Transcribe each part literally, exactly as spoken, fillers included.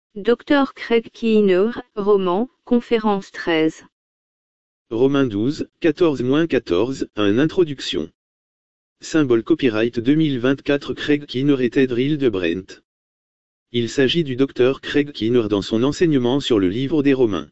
docteur Craig Keener, roman, conférence treize. Romains douze, quatorze à quatorze, un introduction. Symbole copyright deux mille vingt-quatre Craig Keener et Ted Reel de Brent. Il s'agit du docteur Craig Keener dans son enseignement sur le livre des Romains.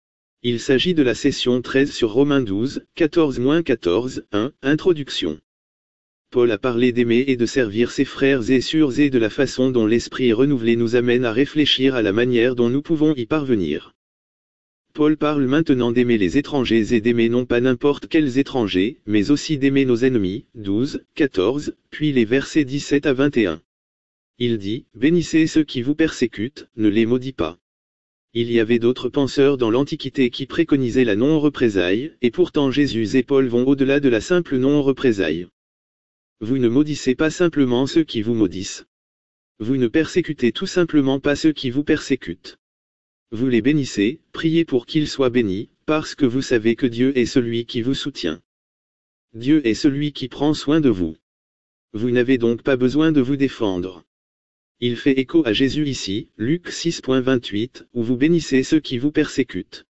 Il s'agit de la session treize sur Romains douze, quatorze à quatorze, un, introduction. Paul a parlé d'aimer et de servir ses frères et sœurs et de la façon dont l'esprit renouvelé nous amène à réfléchir à la manière dont nous pouvons y parvenir. Paul parle maintenant d'aimer les étrangers et d'aimer non pas n'importe quels étrangers, mais aussi d'aimer nos ennemis, douze, quatorze, puis les versets dix-sept à vingt et un. Il dit, « Bénissez ceux qui vous persécutent, ne les maudis pas. » Il y avait d'autres penseurs dans l'Antiquité qui préconisaient la non-représaille, et pourtant Jésus et Paul vont au-delà de la simple non-représaille. Vous ne maudissez pas simplement ceux qui vous maudissent. Vous ne persécutez tout simplement pas ceux qui vous persécutent. Vous les bénissez, priez pour qu'ils soient bénis, parce que vous savez que Dieu est celui qui vous soutient. Dieu est celui qui prend soin de vous. Vous n'avez donc pas besoin de vous défendre. Il fait écho à Jésus ici, Luc six vingt-huit, où vous bénissez ceux qui vous persécutent.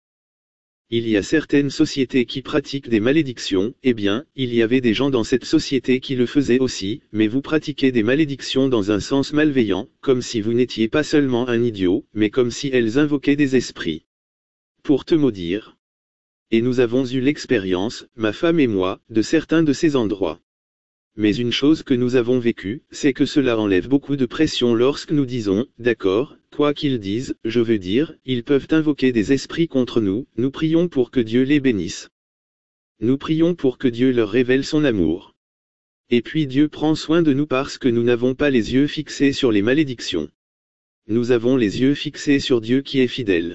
Il y a certaines sociétés qui pratiquent des malédictions, eh bien, il y avait des gens dans cette société qui le faisaient aussi, mais vous pratiquez des malédictions dans un sens malveillant, comme si vous n'étiez pas seulement un idiot, mais comme si elles invoquaient des esprits. Pour te maudire. Et nous avons eu l'expérience, ma femme et moi, de certains de ces endroits. Mais une chose que nous avons vécue, c'est que cela enlève beaucoup de pression lorsque nous disons, d'accord, quoi qu'ils disent, je veux dire, ils peuvent invoquer des esprits contre nous, nous prions pour que Dieu les bénisse. Nous prions pour que Dieu leur révèle son amour. Et puis Dieu prend soin de nous parce que nous n'avons pas les yeux fixés sur les malédictions. Nous avons les yeux fixés sur Dieu qui est fidèle.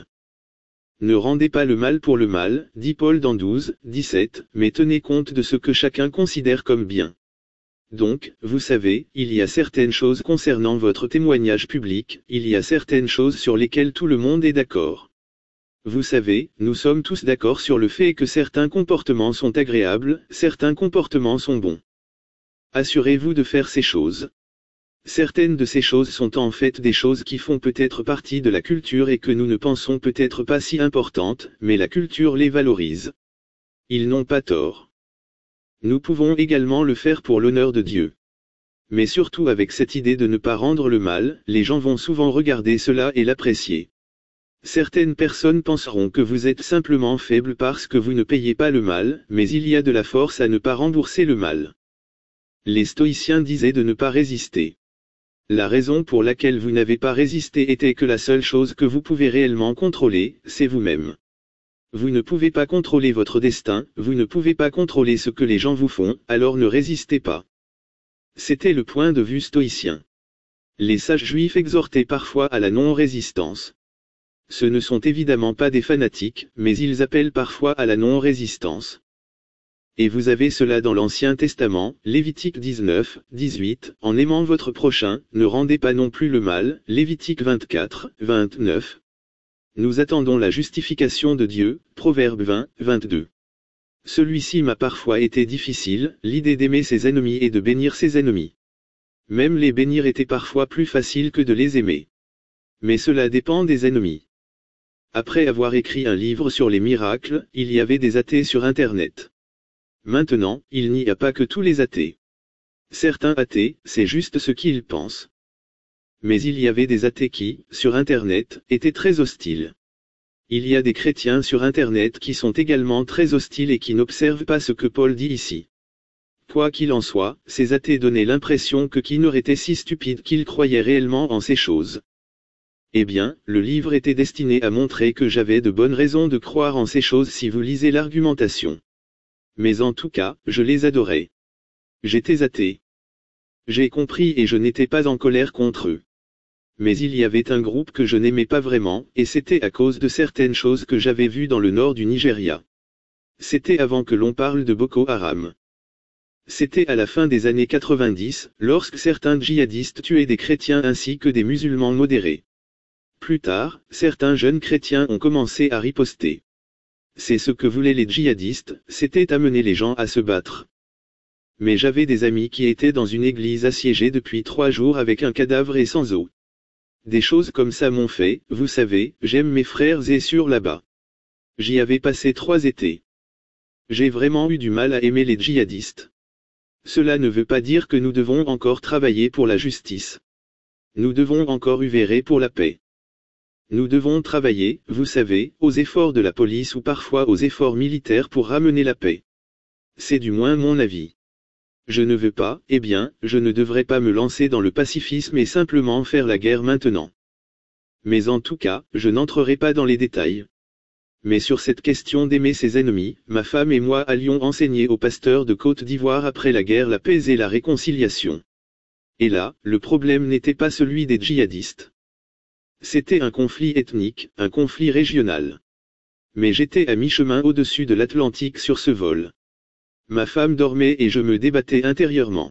Ne rendez pas le mal pour le mal, dit Paul dans douze, dix-sept, mais tenez compte de ce que chacun considère comme bien. Donc, vous savez, il y a certaines choses concernant votre témoignage public, il y a certaines choses sur lesquelles tout le monde est d'accord. Vous savez, nous sommes tous d'accord sur le fait que certains comportements sont agréables, certains comportements sont bons. Assurez-vous de faire ces choses. Certaines de ces choses sont en fait des choses qui font peut-être partie de la culture et que nous ne pensons peut-être pas si importantes, mais la culture les valorise. Ils n'ont pas tort. Nous pouvons également le faire pour l'honneur de Dieu. Mais surtout avec cette idée de ne pas rendre le mal, les gens vont souvent regarder cela et l'apprécier. Certaines personnes penseront que vous êtes simplement faible parce que vous ne payez pas le mal, mais il y a de la force à ne pas rembourser le mal. Les stoïciens disaient de ne pas résister. La raison pour laquelle vous n'avez pas résisté était que la seule chose que vous pouvez réellement contrôler, c'est vous-même. Vous ne pouvez pas contrôler votre destin, vous ne pouvez pas contrôler ce que les gens vous font, alors ne résistez pas. C'était le point de vue stoïcien. Les sages juifs exhortaient parfois à la non-résistance. Ce ne sont évidemment pas des fanatiques, mais ils appellent parfois à la non-résistance. Et vous avez cela dans l'Ancien Testament, Lévitique dix-neuf, dix-huit, en aimant votre prochain, ne rendez pas non plus le mal, Lévitique vingt-quatre, vingt-neuf. Nous attendons la justification de Dieu, Proverbe vingt, vingt-deux. Celui-ci m'a parfois été difficile, l'idée d'aimer ses ennemis et de bénir ses ennemis. Même les bénir était parfois plus facile que de les aimer. Mais cela dépend des ennemis. Après avoir écrit un livre sur les miracles, il y avait des athées sur Internet. Maintenant, il n'y a pas que tous les athées. Certains athées, c'est juste ce qu'ils pensent. Mais il y avait des athées qui, sur Internet, étaient très hostiles. Il y a des chrétiens sur Internet qui sont également très hostiles et qui n'observent pas ce que Paul dit ici. Quoi qu'il en soit, ces athées donnaient l'impression que Keener était si stupide qu'il croyait réellement en ces choses. Eh bien, le livre était destiné à montrer que j'avais de bonnes raisons de croire en ces choses si vous lisez l'argumentation. Mais en tout cas, je les adorais. J'étais athée. J'ai compris et je n'étais pas en colère contre eux. Mais il y avait un groupe que je n'aimais pas vraiment, et c'était à cause de certaines choses que j'avais vues dans le nord du Nigeria. C'était avant que l'on parle de Boko Haram. C'était à la fin des années quatre-vingt-dix, lorsque certains djihadistes tuaient des chrétiens ainsi que des musulmans modérés. Plus tard, certains jeunes chrétiens ont commencé à riposter. C'est ce que voulaient les djihadistes, c'était amener les gens à se battre. Mais j'avais des amis qui étaient dans une église assiégée depuis trois jours avec un cadavre et sans eau. Des choses comme ça m'ont fait, vous savez, j'aime mes frères et sœurs là-bas. J'y avais passé trois étés. J'ai vraiment eu du mal à aimer les djihadistes. Cela ne veut pas dire que nous devons encore travailler pour la justice. Nous devons encore œuvrer pour la paix. Nous devons travailler, vous savez, aux efforts de la police ou parfois aux efforts militaires pour ramener la paix. C'est du moins mon avis. Je ne veux pas, eh bien, je ne devrais pas me lancer dans le pacifisme et simplement faire la guerre maintenant. Mais en tout cas, je n'entrerai pas dans les détails. Mais sur cette question d'aimer ses ennemis, ma femme et moi allions enseigner aux pasteurs de Côte d'Ivoire après la guerre la paix et la réconciliation. Et là, le problème n'était pas celui des djihadistes. C'était un conflit ethnique, un conflit régional. Mais j'étais à mi-chemin au-dessus de l'Atlantique sur ce vol. Ma femme dormait et je me débattais intérieurement.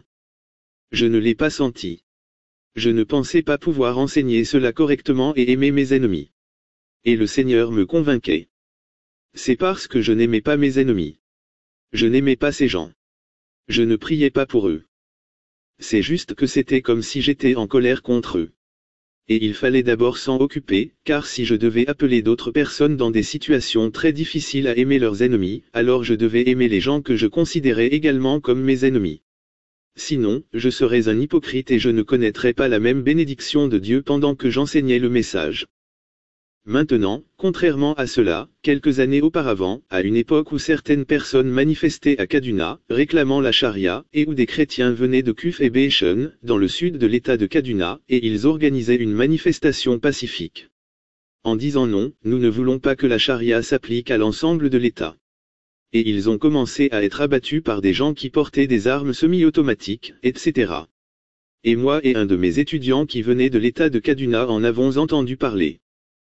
Je ne l'ai pas senti. Je ne pensais pas pouvoir enseigner cela correctement et aimer mes ennemis. Et le Seigneur me convainquait. C'est parce que je n'aimais pas mes ennemis. Je n'aimais pas ces gens. Je ne priais pas pour eux. C'est juste que c'était comme si j'étais en colère contre eux. Et il fallait d'abord s'en occuper, car si je devais appeler d'autres personnes dans des situations très difficiles à aimer leurs ennemis, alors je devais aimer les gens que je considérais également comme mes ennemis. Sinon, je serais un hypocrite et je ne connaîtrais pas la même bénédiction de Dieu pendant que j'enseignais le message. Maintenant, contrairement à cela, quelques années auparavant, à une époque où certaines personnes manifestaient à Kaduna, réclamant la charia, et où des chrétiens venaient de Kuf et Beishan, dans le sud de l'état de Kaduna, et ils organisaient une manifestation pacifique. En disant non, nous ne voulons pas que la charia s'applique à l'ensemble de l'état. Et ils ont commencé à être abattus par des gens qui portaient des armes semi-automatiques, et cetera. Et moi et un de mes étudiants qui venaient de l'état de Kaduna en avons entendu parler.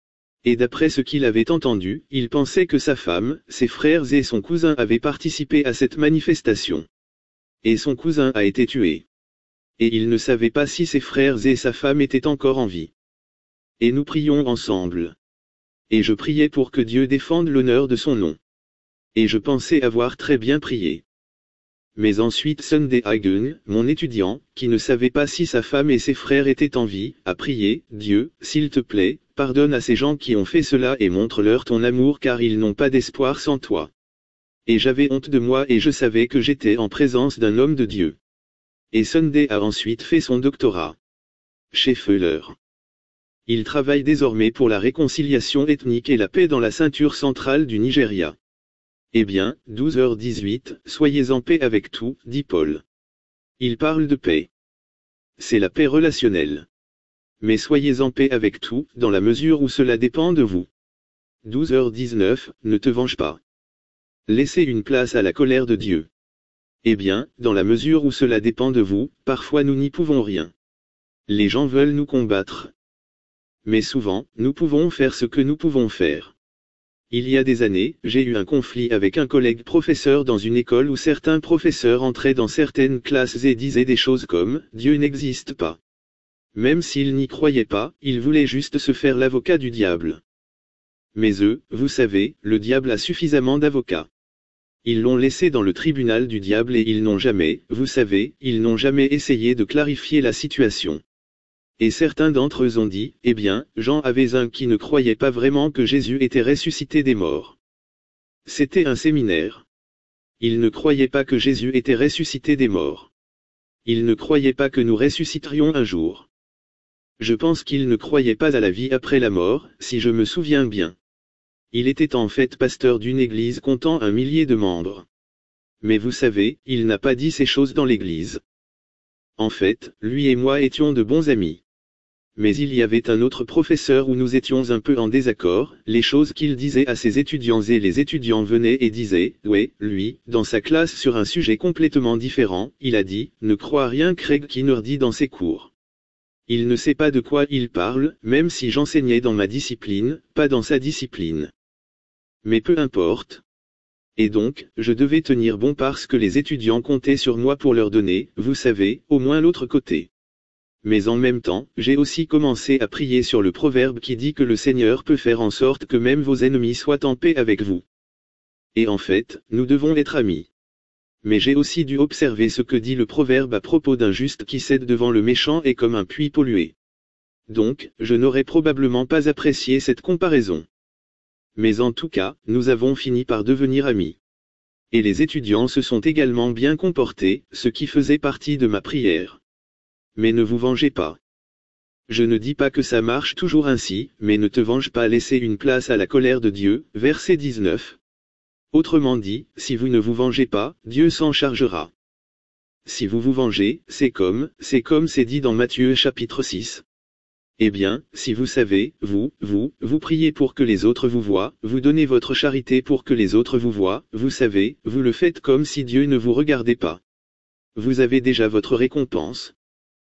Et d'après ce qu'il avait entendu, il pensait que sa femme, ses frères et son cousin avaient participé à cette manifestation. Et son cousin a été tué. Et il ne savait pas si ses frères et sa femme étaient encore en vie. Et nous prions ensemble. Et je priais pour que Dieu défende l'honneur de son nom. Et je pensais avoir très bien prié. Mais ensuite Sunday Hagen, mon étudiant, qui ne savait pas si sa femme et ses frères étaient en vie, a prié, Dieu, s'il te plaît, pardonne à ces gens qui ont fait cela et montre-leur ton amour car ils n'ont pas d'espoir sans toi. Et j'avais honte de moi et je savais que j'étais en présence d'un homme de Dieu. Et Sunday a ensuite fait son doctorat. Chez Fuller. Il travaille désormais pour la réconciliation ethnique et la paix dans la ceinture centrale du Nigeria. Eh bien, douze heures dix-huit, soyez en paix avec tout, dit Paul. Il parle de paix. C'est la paix relationnelle. Mais soyez en paix avec tout, dans la mesure où cela dépend de vous. douze heures dix-neuf, ne te venge pas. Laissez une place à la colère de Dieu. Eh bien, dans la mesure où cela dépend de vous, parfois nous n'y pouvons rien. Les gens veulent nous combattre. Mais souvent, nous pouvons faire ce que nous pouvons faire. Il y a des années, j'ai eu un conflit avec un collègue professeur dans une école où certains professeurs entraient dans certaines classes et disaient des choses comme « Dieu n'existe pas ». Même s'ils n'y croyaient pas, ils voulaient juste se faire l'avocat du diable. Mais eux, vous savez, le diable a suffisamment d'avocats. Ils l'ont laissé dans le tribunal du diable et ils n'ont jamais, vous savez, ils n'ont jamais essayé de clarifier la situation. Et certains d'entre eux ont dit, eh bien, Jean avait un qui ne croyait pas vraiment que Jésus était ressuscité des morts. C'était un séminaire. Il ne croyait pas que Jésus était ressuscité des morts. Il ne croyait pas que nous ressusciterions un jour. Je pense qu'il ne croyait pas à la vie après la mort, si je me souviens bien. Il était en fait pasteur d'une église comptant un millier de membres. Mais vous savez, il n'a pas dit ces choses dans l'église. En fait, lui et moi étions de bons amis. Mais il y avait un autre professeur où nous étions un peu en désaccord, les choses qu'il disait à ses étudiants et les étudiants venaient et disaient, ouais, lui, dans sa classe sur un sujet complètement différent, il a dit, ne crois rien Craig Kinner dit dans ses cours. Il ne sait pas de quoi il parle, même si j'enseignais dans ma discipline, pas dans sa discipline. Mais peu importe. Et donc, je devais tenir bon parce que les étudiants comptaient sur moi pour leur donner, vous savez, au moins l'autre côté. Mais en même temps, j'ai aussi commencé à prier sur le proverbe qui dit que le Seigneur peut faire en sorte que même vos ennemis soient en paix avec vous. Et en fait, nous devons être amis. Mais j'ai aussi dû observer ce que dit le proverbe à propos d'un juste qui cède devant le méchant et comme un puits pollué. donc, je n'aurais probablement pas apprécié cette comparaison. Mais en tout cas, nous avons fini par devenir amis. Et les étudiants se sont également bien comportés, ce qui faisait partie de ma prière. Mais ne vous vengez pas. Je ne dis pas que ça marche toujours ainsi, mais ne te venge pas, laisser une place à la colère de Dieu, verset dix-neuf. Autrement dit, si vous ne vous vengez pas, Dieu s'en chargera. Si vous vous vengez, c'est comme, c'est comme c'est dit dans Matthieu chapitre six. Eh bien, si vous savez, vous, vous, vous priez pour que les autres vous voient, vous donnez votre charité pour que les autres vous voient, vous savez, vous le faites comme si Dieu ne vous regardait pas. Vous avez déjà votre récompense.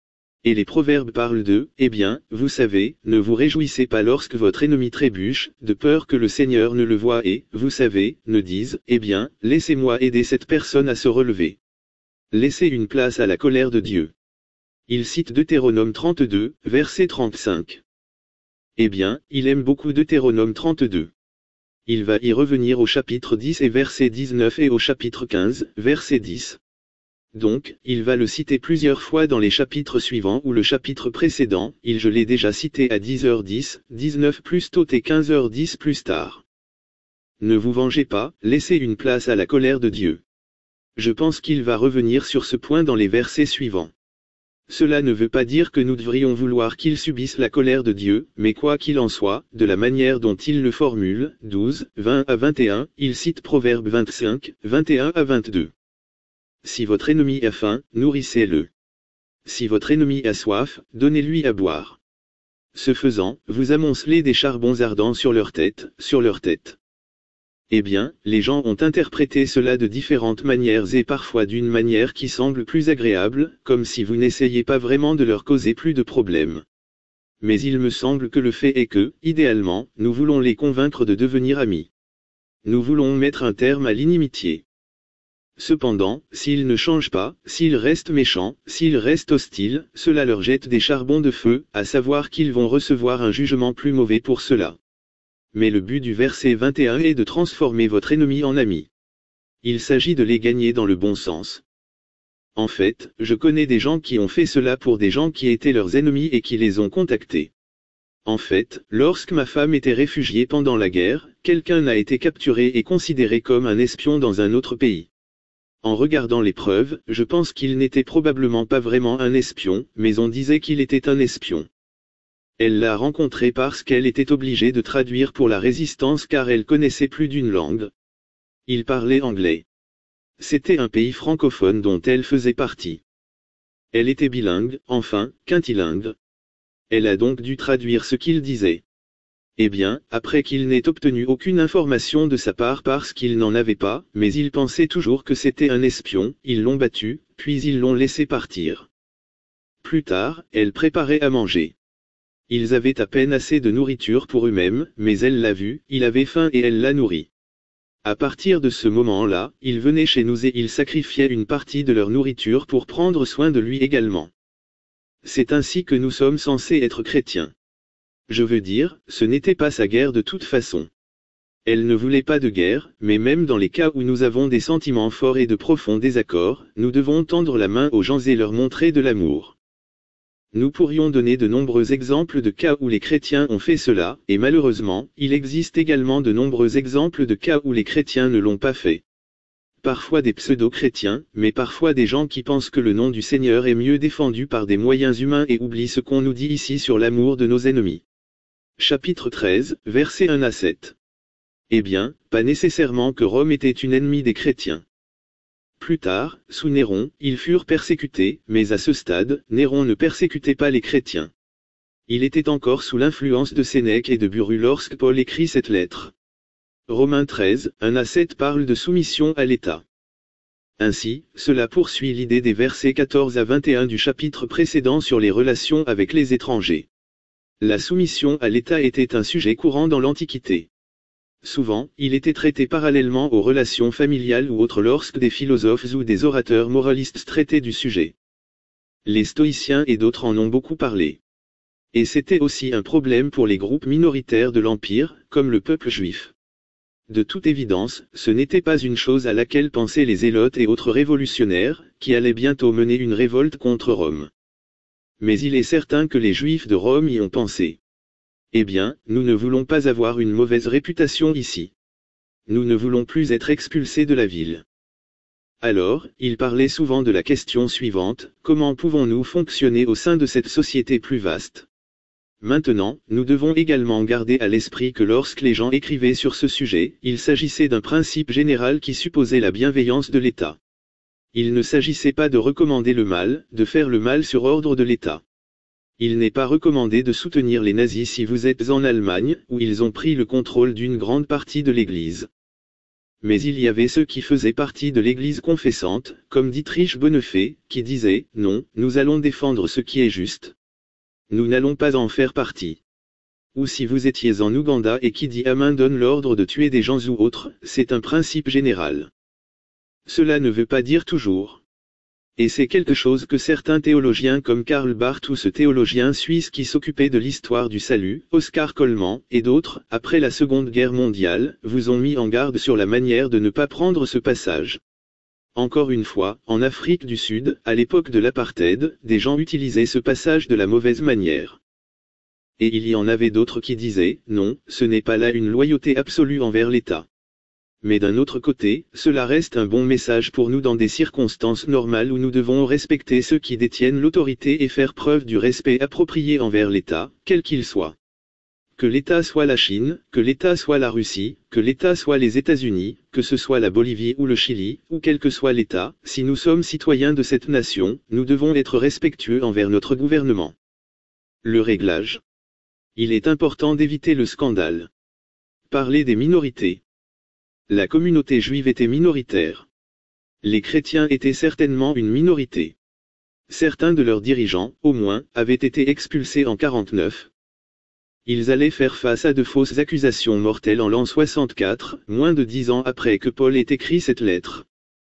Et les proverbes parlent de, eh bien, vous savez, ne vous réjouissez pas lorsque votre ennemi trébuche, de peur que le Seigneur ne le voie et, vous savez, ne disent, eh bien, laissez-moi aider cette personne à se relever. Laissez une place à la colère de Dieu. Il cite Deutéronome trente-deux, verset trente-cinq. Eh bien, il aime beaucoup Deutéronome trente-deux. Il va y revenir au chapitre dix et verset dix-neuf et au chapitre quinze, verset dix. Donc, il va le citer plusieurs fois dans les chapitres suivants ou le chapitre précédent, il je l'ai déjà cité à dix heures dix, dix-neuf plus tôt et quinze heures dix plus tard. Ne vous vengez pas, laissez une place à la colère de Dieu. Je pense qu'il va revenir sur ce point dans les versets suivants. Cela ne veut pas dire que nous devrions vouloir qu'il subisse la colère de Dieu, mais quoi qu'il en soit, de la manière dont il le formule, douze, vingt à vingt et un, il cite Proverbe vingt-cinq, vingt et un à vingt-deux. Si votre ennemi a faim, nourrissez-le. Si votre ennemi a soif, donnez-lui à boire. Ce faisant, vous amoncelez des charbons ardents sur leur tête, sur leur tête. Eh bien, les gens ont interprété cela de différentes manières et parfois d'une manière qui semble plus agréable, comme si vous n'essayiez pas vraiment de leur causer plus de problèmes. Mais il me semble que le fait est que, idéalement, nous voulons les convaincre de devenir amis. Nous voulons mettre un terme à l'inimitié. Cependant, s'ils ne changent pas, s'ils restent méchants, s'ils restent hostiles, cela leur jette des charbons de feu, à savoir qu'ils vont recevoir un jugement plus mauvais pour cela. Mais le but du verset vingt et un est de transformer votre ennemi en ami. Il s'agit de les gagner dans le bon sens. En fait, je connais des gens qui ont fait cela pour des gens qui étaient leurs ennemis et qui les ont contactés. En fait, lorsque ma femme était réfugiée pendant la guerre, quelqu'un a été capturé et considéré comme un espion dans un autre pays. En regardant les preuves, je pense qu'il n'était probablement pas vraiment un espion, mais on disait qu'il était un espion. Elle l'a rencontré parce qu'elle était obligée de traduire pour la résistance car elle connaissait plus d'une langue. Il parlait anglais. C'était un pays francophone dont elle faisait partie. Elle était bilingue, enfin, quintilingue. Elle a donc dû traduire ce qu'il disait. Eh bien, après qu'il n'ait obtenu aucune information de sa part parce qu'il n'en avait pas, mais il pensait toujours que c'était un espion, ils l'ont battu, puis ils l'ont laissé partir. Plus tard, elle préparait à manger. Ils avaient à peine assez de nourriture pour eux-mêmes, mais elle l'a vu, il avait faim et elle l'a nourri. À partir de ce moment-là, ils venaient chez nous et ils sacrifiaient une partie de leur nourriture pour prendre soin de lui également. C'est ainsi que nous sommes censés être chrétiens. Je veux dire, ce n'était pas sa guerre de toute façon. Elle ne voulait pas de guerre, mais même dans les cas où nous avons des sentiments forts et de profonds désaccords, nous devons tendre la main aux gens et leur montrer de l'amour. Nous pourrions donner de nombreux exemples de cas où les chrétiens ont fait cela, et malheureusement, il existe également de nombreux exemples de cas où les chrétiens ne l'ont pas fait. Parfois des pseudo-chrétiens, mais parfois des gens qui pensent que le nom du Seigneur est mieux défendu par des moyens humains et oublient ce qu'on nous dit ici sur l'amour de nos ennemis. Chapitre treize, versets un à sept. Eh bien, pas nécessairement que Rome était une ennemie des chrétiens. Plus tard, sous Néron, ils furent persécutés, mais à ce stade, Néron ne persécutait pas les chrétiens. Il était encore sous l'influence de Sénèque et de Buru lorsque Paul écrit cette lettre. Romains treize, un à sept parle de soumission à l'État. Ainsi, cela poursuit l'idée des versets quatorze à vingt et un du chapitre précédent sur les relations avec les étrangers. La soumission à l'État était un sujet courant dans l'Antiquité. Souvent, il était traité parallèlement aux relations familiales ou autres lorsque des philosophes ou des orateurs moralistes traitaient du sujet. Les stoïciens et d'autres en ont beaucoup parlé. Et c'était aussi un problème pour les groupes minoritaires de l'Empire, comme le peuple juif. De toute évidence, ce n'était pas une chose à laquelle pensaient les zélotes et autres révolutionnaires, qui allaient bientôt mener une révolte contre Rome. Mais il est certain que les Juifs de Rome y ont pensé. Eh bien, nous ne voulons pas avoir une mauvaise réputation ici. Nous ne voulons plus être expulsés de la ville. Alors, il parlait souvent de la question suivante, comment pouvons-nous fonctionner au sein de cette société plus vaste? Maintenant, nous devons également garder à l'esprit que lorsque les gens écrivaient sur ce sujet, il s'agissait d'un principe général qui supposait la bienveillance de l'État. Il ne s'agissait pas de recommander le mal, de faire le mal sur ordre de l'État. Il n'est pas recommandé de soutenir les nazis si vous êtes en Allemagne, où ils ont pris le contrôle d'une grande partie de l'Église. Mais il y avait ceux qui faisaient partie de l'Église confessante, comme Dietrich Bonhoeffer, qui disaient, non, nous allons défendre ce qui est juste. Nous n'allons pas en faire partie. Ou si vous étiez en Ouganda et qui dit Amin donne l'ordre de tuer des gens ou autres, c'est un principe général. Cela ne veut pas dire toujours. Et c'est quelque chose que certains théologiens comme Karl Barth ou ce théologien suisse qui s'occupait de l'histoire du salut, Oscar Coleman, et d'autres, après la Seconde Guerre mondiale, vous ont mis en garde sur la manière de ne pas prendre ce passage. Encore une fois, en Afrique du Sud, à l'époque de l'apartheid, des gens utilisaient ce passage de la mauvaise manière. Et il y en avait d'autres qui disaient, non, ce n'est pas là une loyauté absolue envers l'État. Mais d'un autre côté, cela reste un bon message pour nous dans des circonstances normales où nous devons respecter ceux qui détiennent l'autorité et faire preuve du respect approprié envers l'État, quel qu'il soit. Que l'État soit la Chine, que l'État soit la Russie, que l'État soit les États-Unis, que ce soit la Bolivie ou le Chili, ou quel que soit l'État, si nous sommes citoyens de cette nation, nous devons être respectueux envers notre gouvernement. Le réglage. Il est important d'éviter le scandale. Parler des minorités. La communauté juive était minoritaire. Les chrétiens étaient certainement une minorité. Certains de leurs dirigeants, au moins, avaient été expulsés en quarante-neuf. Ils allaient faire face à de fausses accusations mortelles en l'an soixante-quatre, moins de dix ans après que Paul ait écrit cette lettre.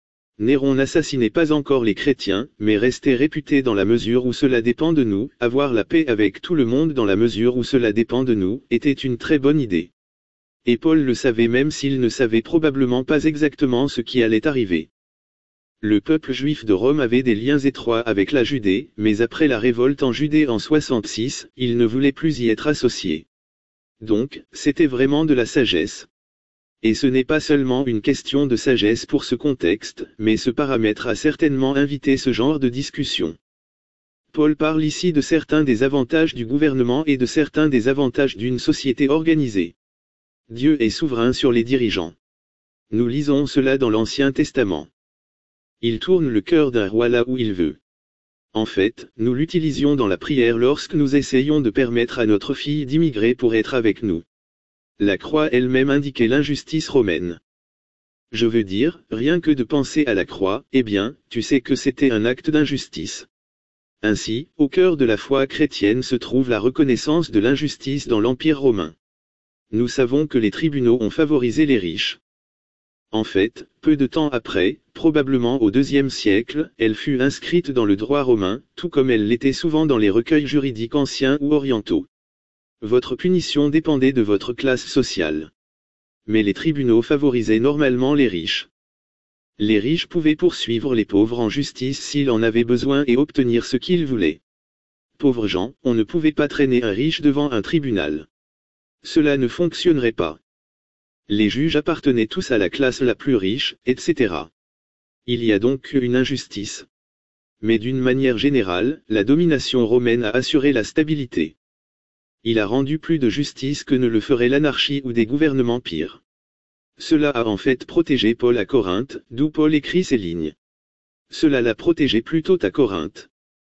Néron n'assassinait pas encore les chrétiens, mais restait réputé dans la mesure où cela dépend de nous, avoir la paix avec tout le monde dans la mesure où cela dépend de nous, était une très bonne idée. Et Paul le savait même s'il ne savait probablement pas exactement ce qui allait arriver. Le peuple juif de Rome avait des liens étroits avec la Judée, mais après la révolte en Judée en soixante-six, il ne voulait plus y être associé. Donc, c'était vraiment de la sagesse. Et ce n'est pas seulement une question de sagesse pour ce contexte, mais ce paramètre a certainement invité ce genre de discussion. Paul parle ici de certains des avantages du gouvernement et de certains des avantages d'une société organisée. Dieu est souverain sur les dirigeants. Nous lisons cela dans l'Ancien Testament. Il tourne le cœur d'un roi là où il veut. En fait, nous l'utilisions dans la prière lorsque nous essayons de permettre à notre fille d'immigrer pour être avec nous. La croix elle-même indiquait l'injustice romaine. Je veux dire, rien que de penser à la croix, eh bien, tu sais que c'était un acte d'injustice. Ainsi, au cœur de la foi chrétienne se trouve la reconnaissance de l'injustice dans l'Empire romain. Nous savons que les tribunaux ont favorisé les riches. En fait, peu de temps après, probablement au deuxième siècle, elle fut inscrite dans le droit romain, tout comme elle l'était souvent dans les recueils juridiques anciens ou orientaux. Votre punition dépendait de votre classe sociale. Mais les tribunaux favorisaient normalement les riches. Les riches pouvaient poursuivre les pauvres en justice s'ils en avaient besoin et obtenir ce qu'ils voulaient. Pauvres gens, on ne pouvait pas traîner un riche devant un tribunal. Cela ne fonctionnerait pas. Les juges appartenaient tous à la classe la plus riche, et cetera. Il y a donc une injustice. Mais d'une manière générale, la domination romaine a assuré la stabilité. Il a rendu plus de justice que ne le ferait l'anarchie ou des gouvernements pires. Cela a en fait protégé Paul à Corinthe, d'où Paul écrit ces lignes. Cela l'a protégé plus tôt à Corinthe.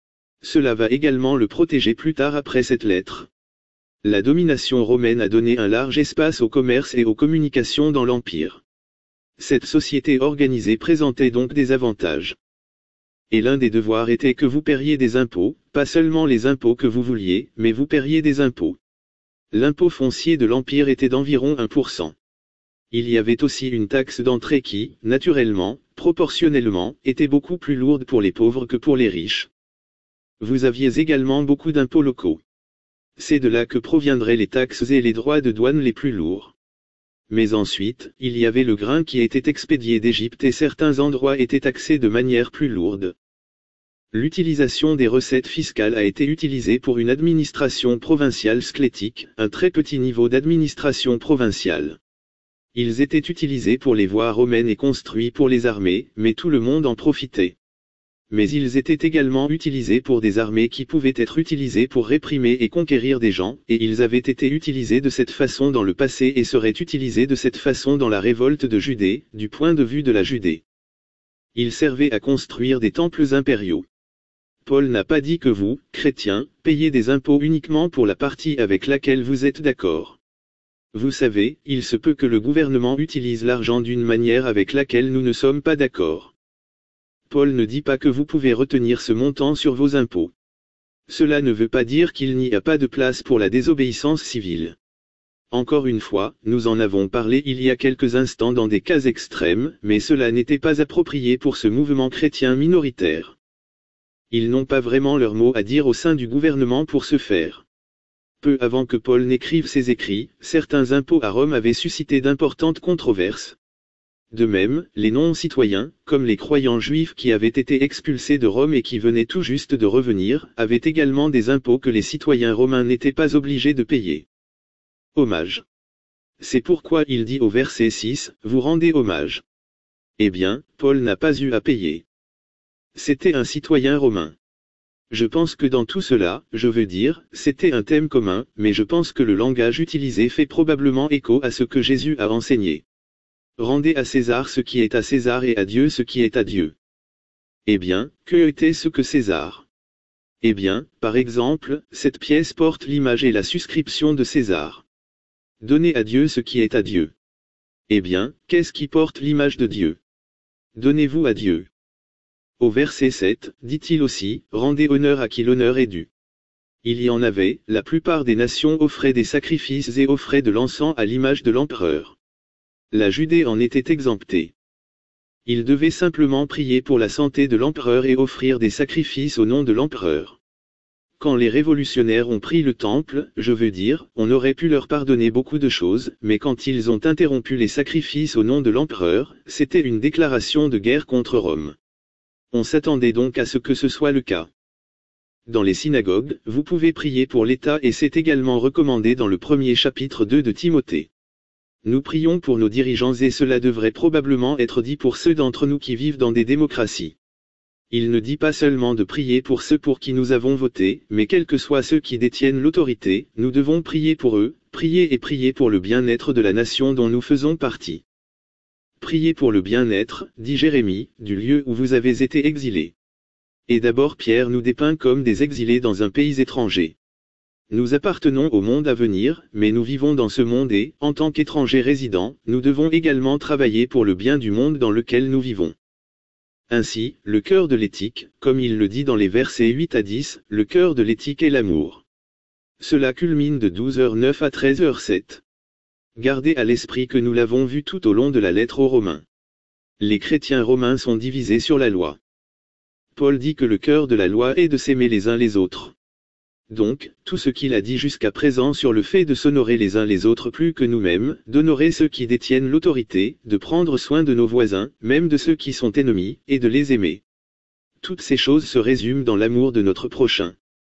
Cela va également le protéger plus tard après cette lettre. La domination romaine a donné un large espace au commerce et aux communications dans l'Empire. Cette société organisée présentait donc des avantages. Et l'un des devoirs était que vous paieriez des impôts, pas seulement les impôts que vous vouliez, mais vous paieriez des impôts. L'impôt foncier de l'Empire était d'environ un pour cent. Il y avait aussi une taxe d'entrée qui, naturellement, proportionnellement, était beaucoup plus lourde pour les pauvres que pour les riches. Vous aviez également beaucoup d'impôts locaux. C'est de là que proviendraient les taxes et les droits de douane les plus lourds. Mais ensuite, il y avait le grain qui était expédié d'Égypte et certains endroits étaient taxés de manière plus lourde. L'utilisation des recettes fiscales a été utilisée pour une administration provinciale squelettique, un très petit niveau d'administration provinciale. Ils étaient utilisés pour les voies romaines et construits pour les armées, mais tout le monde en profitait. Mais ils étaient également utilisés pour des armées qui pouvaient être utilisées pour réprimer et conquérir des gens, et ils avaient été utilisés de cette façon dans le passé et seraient utilisés de cette façon dans la révolte de Judée, du point de vue de la Judée. Ils servaient à construire des temples impériaux. Paul n'a pas dit que vous, chrétiens, payez des impôts uniquement pour la partie avec laquelle vous êtes d'accord. Vous savez, il se peut que le gouvernement utilise l'argent d'une manière avec laquelle nous ne sommes pas d'accord. Paul ne dit pas que vous pouvez retenir ce montant sur vos impôts. Cela ne veut pas dire qu'il n'y a pas de place pour la désobéissance civile. Encore une fois, nous en avons parlé il y a quelques instants dans des cas extrêmes, mais cela n'était pas approprié pour ce mouvement chrétien minoritaire. Ils n'ont pas vraiment leur mot à dire au sein du gouvernement pour ce faire. Peu avant que Paul n'écrive ses écrits, certains impôts à Rome avaient suscité d'importantes controverses. De même, les non-citoyens, comme les croyants juifs qui avaient été expulsés de Rome et qui venaient tout juste de revenir, avaient également des impôts que les citoyens romains n'étaient pas obligés de payer. Hommage. C'est pourquoi il dit au verset six, « Vous rendez hommage ». Eh bien, Paul n'a pas eu à payer. C'était un citoyen romain. Je pense que dans tout cela, je veux dire, c'était un thème commun, mais je pense que le langage utilisé fait probablement écho à ce que Jésus a enseigné. Rendez à César ce qui est à César et à Dieu ce qui est à Dieu. Eh bien, que était ce que César? Eh bien, par exemple, cette pièce porte l'image et la suscription de César. Donnez à Dieu ce qui est à Dieu. Eh bien, qu'est-ce qui porte l'image de Dieu? Donnez-vous à Dieu. Au verset sept, dit-il aussi, rendez honneur à qui l'honneur est dû. Il y en avait, la plupart des nations offraient des sacrifices et offraient de l'encens à l'image de l'empereur. La Judée en était exemptée. Ils devaient simplement prier pour la santé de l'empereur et offrir des sacrifices au nom de l'empereur. Quand les révolutionnaires ont pris le temple, je veux dire, on aurait pu leur pardonner beaucoup de choses, mais quand ils ont interrompu les sacrifices au nom de l'empereur, c'était une déclaration de guerre contre Rome. On s'attendait donc à ce que ce soit le cas. Dans les synagogues, vous pouvez prier pour l'État et c'est également recommandé dans le premier chapitre deux de Timothée. Nous prions pour nos dirigeants et cela devrait probablement être dit pour ceux d'entre nous qui vivent dans des démocraties. Il ne dit pas seulement de prier pour ceux pour qui nous avons voté, mais quels que soient ceux qui détiennent l'autorité, nous devons prier pour eux, prier et prier pour le bien-être de la nation dont nous faisons partie. Priez pour le bien-être, dit Jérémie, du lieu où vous avez été exilés. Et d'abord Pierre nous dépeint comme des exilés dans un pays étranger. Nous appartenons au monde à venir, mais nous vivons dans ce monde et, en tant qu'étrangers résidents, nous devons également travailler pour le bien du monde dans lequel nous vivons. Ainsi, le cœur de l'éthique, comme il le dit dans les versets huit à dix, le cœur de l'éthique est l'amour. Cela culmine de douze heures neuf à treize heures sept. Gardez à l'esprit que nous l'avons vu tout au long de la lettre aux Romains. Les chrétiens romains sont divisés sur la loi. Paul dit que le cœur de la loi est de s'aimer les uns les autres. Donc, tout ce qu'il a dit jusqu'à présent sur le fait de s'honorer les uns les autres plus que nous-mêmes, d'honorer ceux qui détiennent l'autorité, de prendre soin de nos voisins, même de ceux qui sont ennemis, et de les aimer. Toutes ces choses se résument dans l'amour de notre prochain.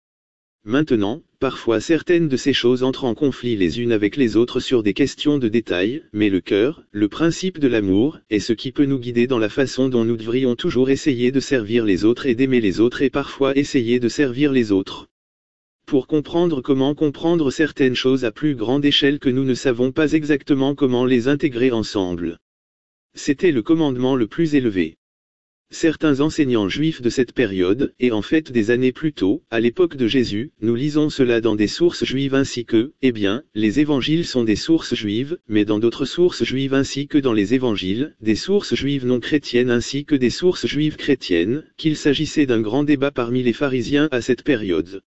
Maintenant, parfois certaines de ces choses entrent en conflit les unes avec les autres sur des questions de détail, mais le cœur, le principe de l'amour, est ce qui peut nous guider dans la façon dont nous devrions toujours essayer de servir les autres et d'aimer les autres et parfois essayer de servir les autres. Pour comprendre comment comprendre certaines choses à plus grande échelle que nous ne savons pas exactement comment les intégrer ensemble. C'était le commandement le plus élevé. Certains enseignants juifs de cette période, et en fait des années plus tôt, à l'époque de Jésus, nous lisons cela dans des sources juives ainsi que, eh bien, les évangiles sont des sources juives, mais dans d'autres sources juives ainsi que dans les évangiles, des sources juives non chrétiennes ainsi que des sources juives chrétiennes, qu'il s'agissait d'un grand débat parmi les pharisiens à cette période.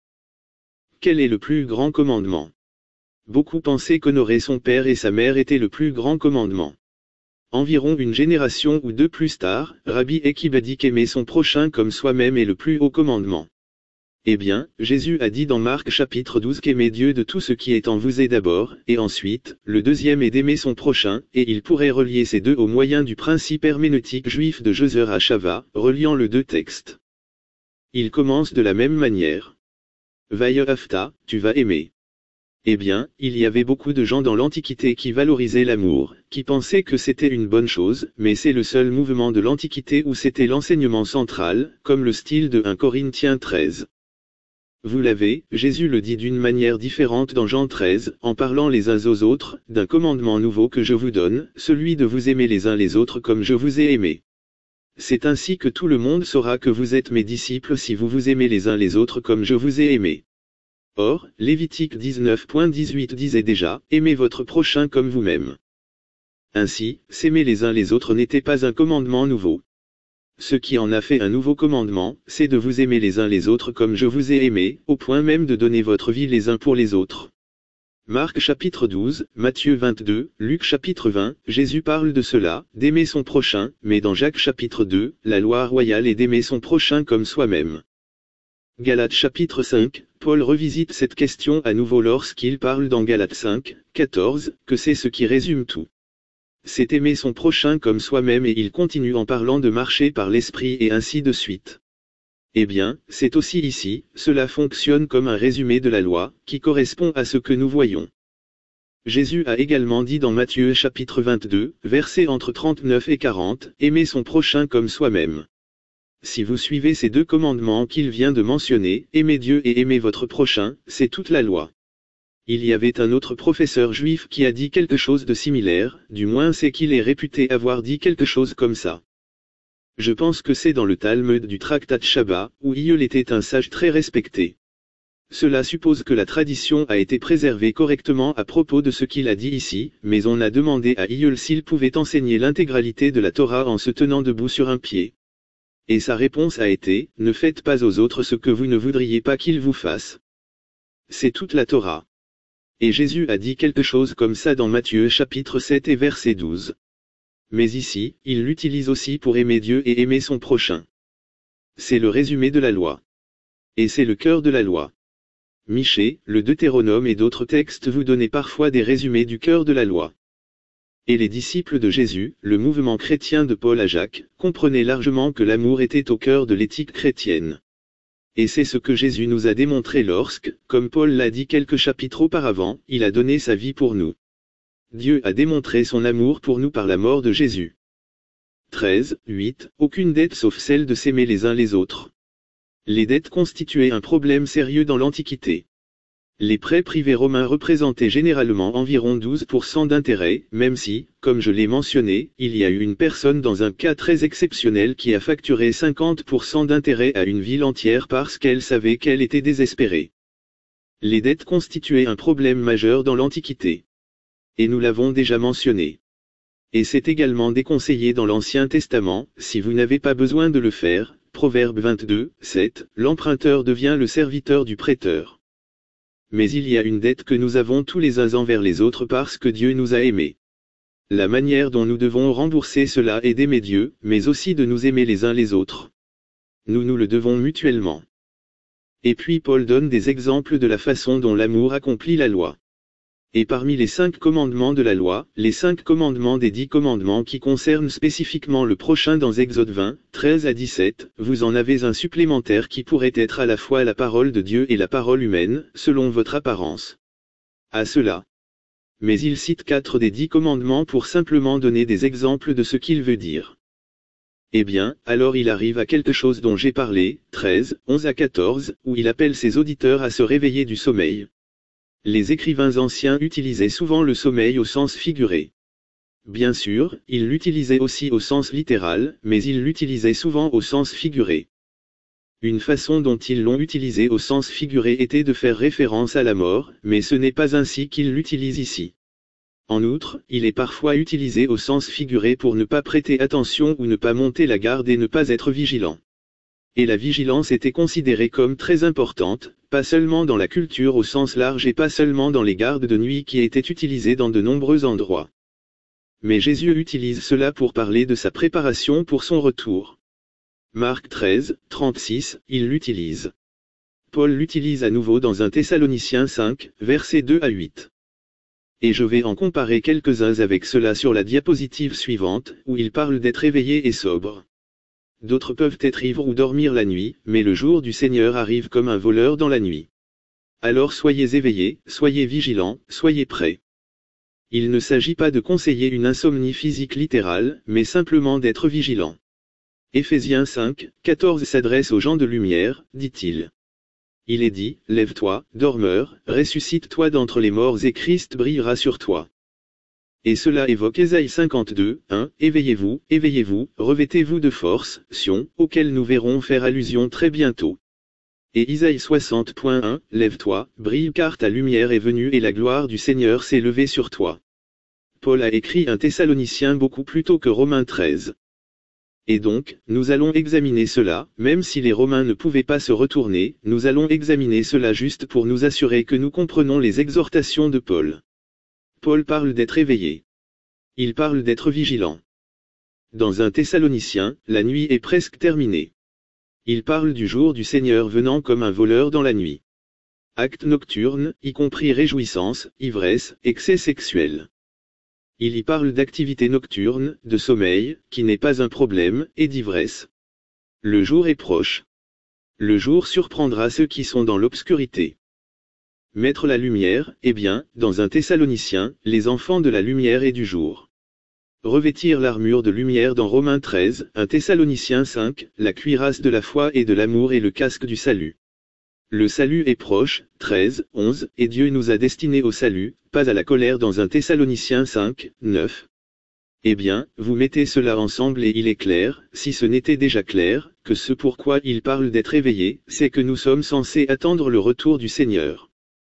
Quel est le plus grand commandement? Beaucoup pensaient qu'honorer son père et sa mère était le plus grand commandement. Environ une génération ou deux plus tard, Rabbi Akiva dit qu'aimer son prochain comme soi-même est le plus haut commandement. Eh bien, Jésus a dit dans Marc chapitre douze qu'aimer Dieu de tout ce qui est en vous est d'abord, et ensuite, le deuxième est d'aimer son prochain, et il pourrait relier ces deux au moyen du principe herméneutique juif de Jezer à Shava, reliant les deux textes. il commence de la même manière. Vaïehavta, tu vas aimer. Eh bien, il y avait beaucoup de gens dans l'Antiquité qui valorisaient l'amour, qui pensaient que c'était une bonne chose, mais c'est le seul mouvement de l'Antiquité où c'était l'enseignement central, comme le style de un Corinthiens treize. Vous l'avez, Jésus le dit d'une manière différente dans Jean treize, en parlant les uns aux autres, d'un commandement nouveau que je vous donne, celui de vous aimer les uns les autres comme je vous ai aimé. C'est ainsi que tout le monde saura que vous êtes mes disciples si vous vous aimez les uns les autres comme je vous ai aimé. Or, Lévitique dix-neuf dix-huit disait déjà, aimez votre prochain comme vous-même. Ainsi, s'aimer les uns les autres n'était pas un commandement nouveau. Ce qui en a fait un nouveau commandement, c'est de vous aimer les uns les autres comme je vous ai aimé, au point même de donner votre vie les uns pour les autres. Marc chapitre douze, Matthieu vingt-deux, Luc chapitre vingt, Jésus parle de cela, d'aimer son prochain, mais dans Jacques chapitre deux, la loi royale est d'aimer son prochain comme soi-même. Galates chapitre cinq, Paul revisite cette question à nouveau lorsqu'il parle dans Galates cinq, quatorze, que c'est ce qui résume tout. C'est aimer son prochain comme soi-même et il continue en parlant de marcher par l'esprit et ainsi de suite. Eh bien, c'est aussi ici, cela fonctionne comme un résumé de la loi, qui correspond à ce que nous voyons. Jésus a également dit dans Matthieu chapitre vingt-deux, versets entre trente-neuf et quarante, aimer son prochain comme soi-même. Si vous suivez ces deux commandements qu'il vient de mentionner, aimer Dieu et aimer votre prochain, c'est toute la loi. Il y avait un autre professeur juif qui a dit quelque chose de similaire, du moins c'est qu'il est réputé avoir dit quelque chose comme ça. Je pense que c'est dans le Talmud du Tractat Shabbat, où Iyul était un sage très respecté. Cela suppose que la tradition a été préservée correctement à propos de ce qu'il a dit ici, mais on a demandé à Iyul s'il pouvait enseigner l'intégralité de la Torah en se tenant debout sur un pied. Et sa réponse a été, ne faites pas aux autres ce que vous ne voudriez pas qu'ils vous fassent. C'est toute la Torah. Et Jésus a dit quelque chose comme ça dans Matthieu chapitre sept et verset douze. Mais ici, il l'utilise aussi pour aimer Dieu et aimer son prochain. C'est le résumé de la loi. Et c'est le cœur de la loi. Michée, le Deutéronome et d'autres textes vous donnent parfois des résumés du cœur de la loi. Et les disciples de Jésus, le mouvement chrétien de Paul à Jacques, comprenaient largement que l'amour était au cœur de l'éthique chrétienne. Et c'est ce que Jésus nous a démontré lorsque, comme Paul l'a dit quelques chapitres auparavant, il a donné sa vie pour nous. Dieu a démontré son amour pour nous par la mort de Jésus. treize, huit, aucune dette sauf celle de s'aimer les uns les autres. Les dettes constituaient un problème sérieux dans l'Antiquité. Les prêts privés romains représentaient généralement environ douze pour cent d'intérêt, même si, comme je l'ai mentionné, il y a eu une personne dans un cas très exceptionnel qui a facturé cinquante pour cent d'intérêt à une ville entière parce qu'elle savait qu'elle était désespérée. Les dettes constituaient un problème majeur dans l'Antiquité. Et nous l'avons déjà mentionné. Et c'est également déconseillé dans l'Ancien Testament, si vous n'avez pas besoin de le faire, Proverbe vingt-deux, sept, l'emprunteur devient le serviteur du prêteur. Mais il y a une dette que nous avons tous les uns envers les autres parce que Dieu nous a aimés. La manière dont nous devons rembourser cela est d'aimer Dieu, mais aussi de nous aimer les uns les autres. Nous nous le devons mutuellement. Et puis Paul donne des exemples de la façon dont l'amour accomplit la loi. Et parmi les cinq commandements de la loi, les cinq commandements des dix commandements qui concernent spécifiquement le prochain dans Exode vingt, treize à dix-sept, vous en avez un supplémentaire qui pourrait être à la fois la parole de Dieu et la parole humaine, selon votre apparence. À cela. Mais il cite quatre des dix commandements pour simplement donner des exemples de ce qu'il veut dire. Eh bien, alors il arrive à quelque chose dont j'ai parlé, treize, onze à quatorze, où il appelle ses auditeurs à se réveiller du sommeil. Les écrivains anciens utilisaient souvent le sommeil au sens figuré. Bien sûr, ils l'utilisaient aussi au sens littéral, mais ils l'utilisaient souvent au sens figuré. Une façon dont ils l'ont utilisé au sens figuré était de faire référence à la mort, mais ce n'est pas ainsi qu'ils l'utilisent ici. En outre, il est parfois utilisé au sens figuré pour ne pas prêter attention ou ne pas monter la garde et ne pas être vigilant. Et la vigilance était considérée comme très importante, pas seulement dans la culture au sens large et pas seulement dans les gardes de nuit qui étaient utilisées dans de nombreux endroits. Mais Jésus utilise cela pour parler de sa préparation pour son retour. Marc treize, trente-six, il l'utilise. Paul l'utilise à nouveau dans un Thessaloniciens cinq, versets deux à huit. Et je vais en comparer quelques-uns avec cela sur la diapositive suivante, où il parle d'être éveillé et sobre. D'autres peuvent être ivres ou dormir la nuit, mais le jour du Seigneur arrive comme un voleur dans la nuit. Alors soyez éveillés, soyez vigilants, soyez prêts. Il ne s'agit pas de conseiller une insomnie physique littérale, mais simplement d'être vigilant. Éphésiens cinq, quatorze s'adresse aux gens de lumière, dit-il. Il est dit, lève-toi, dormeur, ressuscite-toi d'entre les morts et Christ brillera sur toi. Et cela évoque Ésaïe cinquante-deux, un, éveillez-vous, éveillez-vous, revêtez-vous de force, Sion, auquel nous verrons faire allusion très bientôt. Et Isaïe soixante point un, lève-toi, brille car ta lumière est venue et la gloire du Seigneur s'est levée sur toi. Paul a écrit un Thessaloniciens beaucoup plus tôt que Romains treize. Et donc, nous allons examiner cela, même si les Romains ne pouvaient pas se retourner, nous allons examiner cela juste pour nous assurer que nous comprenons les exhortations de Paul. Paul parle d'être éveillé. Il parle d'être vigilant. Dans un Thessalonicien, la nuit est presque terminée. Il parle du jour du Seigneur venant comme un voleur dans la nuit. Actes nocturnes, y compris réjouissance, ivresse, excès sexuel. Il y parle d'activité nocturne, de sommeil, qui n'est pas un problème, et d'ivresse. Le jour est proche. Le jour surprendra ceux qui sont dans l'obscurité. Mettre la lumière, eh bien, dans un Thessalonicien, les enfants de la lumière et du jour. Revêtir l'armure de lumière dans Romains treize, un Thessaloniciens cinq, la cuirasse de la foi et de l'amour et le casque du salut. Le salut est proche, treize, onze, et Dieu nous a destinés au salut, pas à la colère dans un Thessaloniciens cinq, neuf. Eh bien, vous mettez cela ensemble et il est clair, si ce n'était déjà clair, que ce pourquoi il parle d'être éveillé, c'est que nous sommes censés attendre le retour du Seigneur.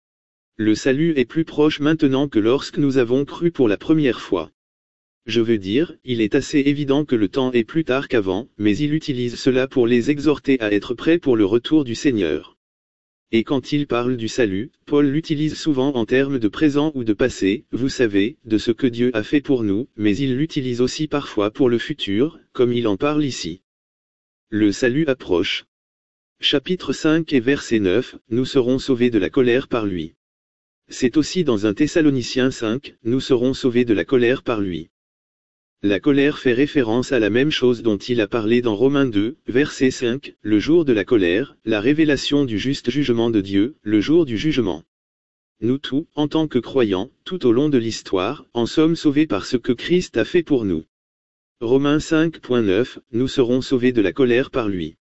Le salut est plus proche maintenant que lorsque nous avons cru pour la première fois. Je veux dire, il est assez évident que le temps est plus tard qu'avant, mais il utilise cela pour les exhorter à être prêts pour le retour du Seigneur. Et quand il parle du salut, Paul l'utilise souvent en termes de présent ou de passé, vous savez, de ce que Dieu a fait pour nous, mais il l'utilise aussi parfois pour le futur, comme il en parle ici. Le salut approche. Chapitre cinq et verset neuf, nous serons sauvés de la colère par lui. C'est aussi dans un Thessaloniciens cinq, nous serons sauvés de la colère par lui. La colère fait référence à la même chose dont il a parlé dans Romains deux, verset cinq, le jour de la colère, la révélation du juste jugement de Dieu, le jour du jugement. Nous tous, en tant que croyants, tout au long de l'histoire, en sommes sauvés par ce que Christ a fait pour nous. Romains cinq point neuf, nous serons sauvés de la colère par lui.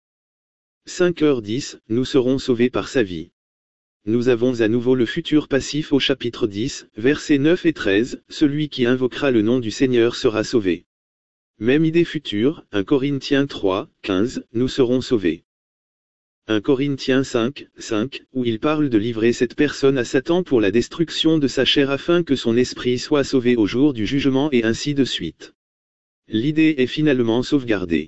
cinq heures dix, nous serons sauvés par sa vie. Nous avons à nouveau le futur passif au chapitre dix, versets neuf et treize, celui qui invoquera le nom du Seigneur sera sauvé. Même idée future, un Corinthiens trois, quinze, nous serons sauvés. un Corinthiens cinq, cinq, où il parle de livrer cette personne à Satan pour la destruction de sa chair afin que son esprit soit sauvé au jour du jugement et ainsi de suite. L'idée est finalement sauvegardée.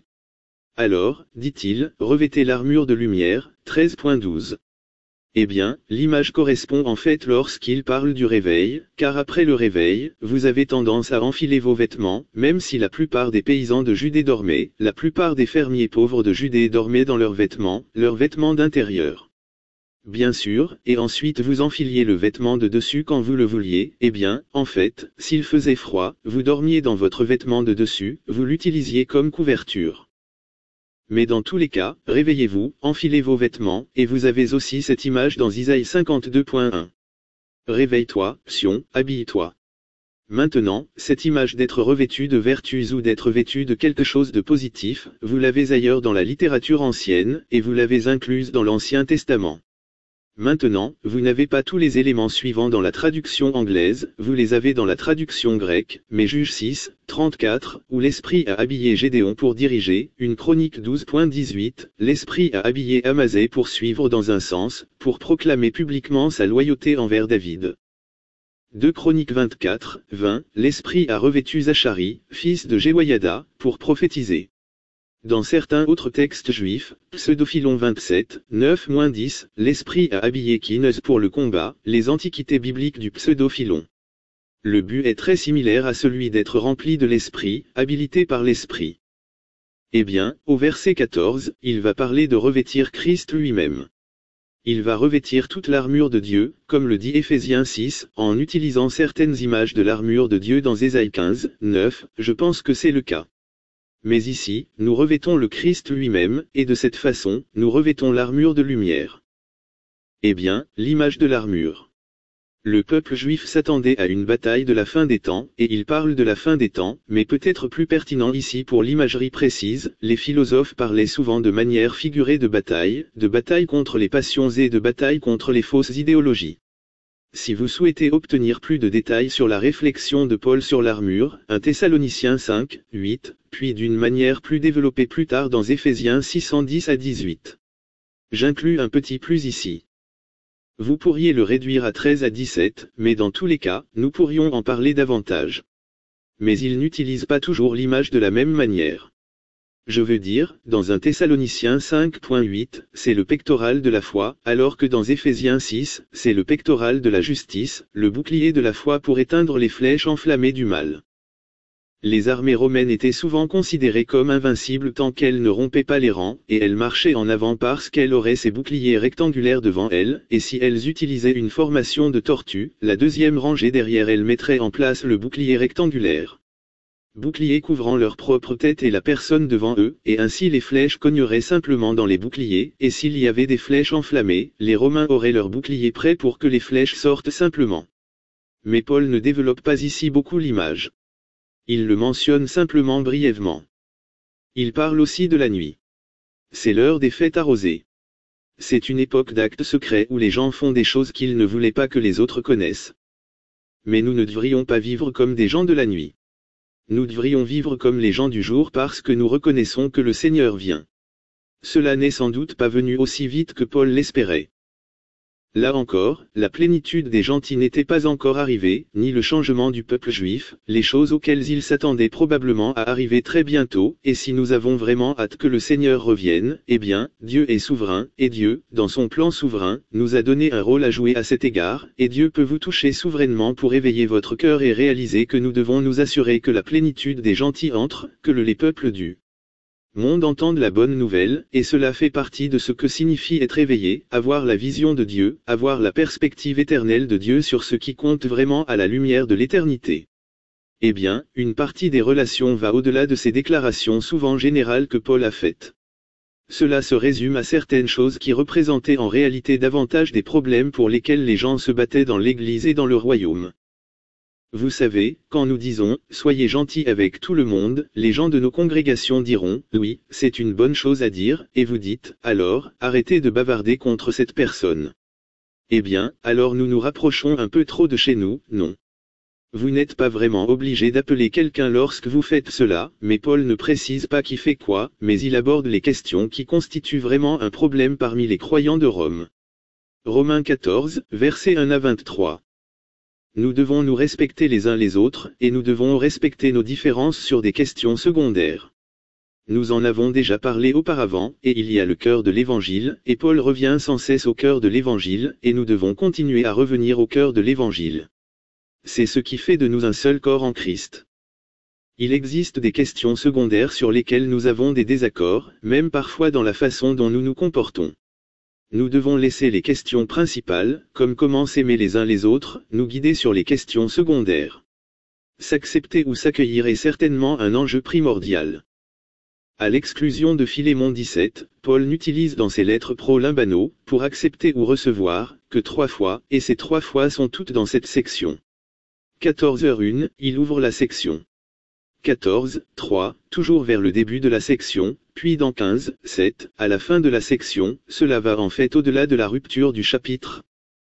Alors, dit-il, revêtez l'armure de lumière, treize point douze. Eh bien, l'image correspond en fait lorsqu'il parle du réveil, car après le réveil, vous avez tendance à enfiler vos vêtements, même si la plupart des paysans de Judée dormaient, la plupart des fermiers pauvres de Judée dormaient dans leurs vêtements, leurs vêtements d'intérieur. Bien sûr, et ensuite vous enfiliez le vêtement de dessus quand vous le vouliez, eh bien, en fait, s'il faisait froid, vous dormiez dans votre vêtement de dessus, vous l'utilisiez comme couverture. Mais dans tous les cas, réveillez-vous, enfilez vos vêtements, et vous avez aussi cette image dans Isaïe cinquante-deux point un. Réveille-toi, Sion, habille-toi. Maintenant, cette image d'être revêtu de vertus ou d'être vêtu de quelque chose de positif, vous l'avez ailleurs dans la littérature ancienne, et vous l'avez incluse dans l'Ancien Testament. Maintenant, vous n'avez pas tous les éléments suivants dans la traduction anglaise, vous les avez dans la traduction grecque, mais Juges six, trente-quatre, où l'Esprit a habillé Gédéon pour diriger, une Chronique douze point dix-huit, l'Esprit a habillé Amasé pour suivre dans un sens, pour proclamer publiquement sa loyauté envers David. deux Chroniques vingt-quatre, vingt, l'Esprit a revêtu Zachari, fils de Jehoiada, pour prophétiser. Dans certains autres textes juifs, Pseudophilon vingt-sept, neuf à dix, l'Esprit a habillé Kinez pour le combat, les antiquités bibliques du Pseudophilon. Le but est très similaire à celui d'être rempli de l'Esprit, habilité par l'Esprit. Eh bien, au verset quatorze, il va parler de revêtir Christ lui-même. Il va revêtir toute l'armure de Dieu, comme le dit Éphésiens six, en utilisant certaines images de l'armure de Dieu dans Ésaïe quinze, neuf, je pense que c'est le cas. Mais ici, nous revêtons le Christ lui-même, et de cette façon, nous revêtons l'armure de lumière. Eh bien, l'image de l'armure. Le peuple juif s'attendait à une bataille de la fin des temps, et il parle de la fin des temps, mais peut-être plus pertinent ici pour l'imagerie précise, les philosophes parlaient souvent de manière figurée de bataille, de bataille contre les passions et de bataille contre les fausses idéologies. Si vous souhaitez obtenir plus de détails sur la réflexion de Paul sur l'armure, un Thessaloniciens cinq, huit, puis d'une manière plus développée plus tard dans Éphésiens six, dix à dix-huit. J'inclus un petit plus ici. Vous pourriez le réduire à treize à dix-sept, mais dans tous les cas, nous pourrions en parler davantage. Mais il n'utilise pas toujours l'image de la même manière. Je veux dire, dans un Thessaloniciens cinq, huit, c'est le pectoral de la foi, alors que dans Éphésiens six, c'est le pectoral de la justice, le bouclier de la foi pour éteindre les flèches enflammées du mal. Les armées romaines étaient souvent considérées comme invincibles tant qu'elles ne rompaient pas les rangs, et elles marchaient en avant parce qu'elles auraient ces boucliers rectangulaires devant elles, et si elles utilisaient une formation de tortue, la deuxième rangée derrière elles mettrait en place le bouclier rectangulaire. Bouclier couvrant leur propre tête et la personne devant eux, et ainsi les flèches cogneraient simplement dans les boucliers, et s'il y avait des flèches enflammées, les Romains auraient leur bouclier prêt pour que les flèches sortent simplement. Mais Paul ne développe pas ici beaucoup l'image. Il le mentionne simplement brièvement. Il parle aussi de la nuit. C'est l'heure des fêtes arrosées. C'est une époque d'actes secrets où les gens font des choses qu'ils ne voulaient pas que les autres connaissent. Mais nous ne devrions pas vivre comme des gens de la nuit. Nous devrions vivre comme les gens du jour parce que nous reconnaissons que le Seigneur vient. Cela n'est sans doute pas venu aussi vite que Paul l'espérait. Là encore, la plénitude des gentils n'était pas encore arrivée, ni le changement du peuple juif, les choses auxquelles ils s'attendaient probablement à arriver très bientôt, et si nous avons vraiment hâte que le Seigneur revienne, eh bien, Dieu est souverain, et Dieu, dans son plan souverain, nous a donné un rôle à jouer à cet égard, et Dieu peut vous toucher souverainement pour éveiller votre cœur et réaliser que nous devons nous assurer que la plénitude des gentils entre, que le les peuples du monde entendent la bonne nouvelle, et cela fait partie de ce que signifie être éveillé, avoir la vision de Dieu, avoir la perspective éternelle de Dieu sur ce qui compte vraiment à la lumière de l'éternité. Eh bien, une partie des relations va au-delà de ces déclarations souvent générales que Paul a faites. Cela se résume à certaines choses qui représentaient en réalité davantage des problèmes pour lesquels les gens se battaient dans l'Église et dans le royaume. Vous savez, quand nous disons « Soyez gentils avec tout le monde », les gens de nos congrégations diront « Oui, c'est une bonne chose à dire », et vous dites « Alors, arrêtez de bavarder contre cette personne ». Eh bien, alors nous nous rapprochons un peu trop de chez nous, non. Vous n'êtes pas vraiment obligé d'appeler quelqu'un lorsque vous faites cela, mais Paul ne précise pas qui fait quoi, mais il aborde les questions qui constituent vraiment un problème parmi les croyants de Rome. Romains quatorze, versets un à vingt-trois. Nous devons nous respecter les uns les autres, et nous devons respecter nos différences sur des questions secondaires. Nous en avons déjà parlé auparavant, et il y a le cœur de l'Évangile, et Paul revient sans cesse au cœur de l'Évangile, et nous devons continuer à revenir au cœur de l'Évangile. C'est ce qui fait de nous un seul corps en Christ. Il existe des questions secondaires sur lesquelles nous avons des désaccords, même parfois dans la façon dont nous nous comportons. Nous devons laisser les questions principales, comme comment s'aimer les uns les autres, nous guider sur les questions secondaires. S'accepter ou s'accueillir est certainement un enjeu primordial. À l'exclusion de Philémon dix-sept, Paul n'utilise dans ses lettres pro-limbano, pour accepter ou recevoir, que trois fois, et ces trois fois sont toutes dans cette section. quatorze heures une, il ouvre la section. quatorze, trois, toujours vers le début de la section, puis dans quinze, sept, à la fin de la section, cela va en fait au-delà de la rupture du chapitre.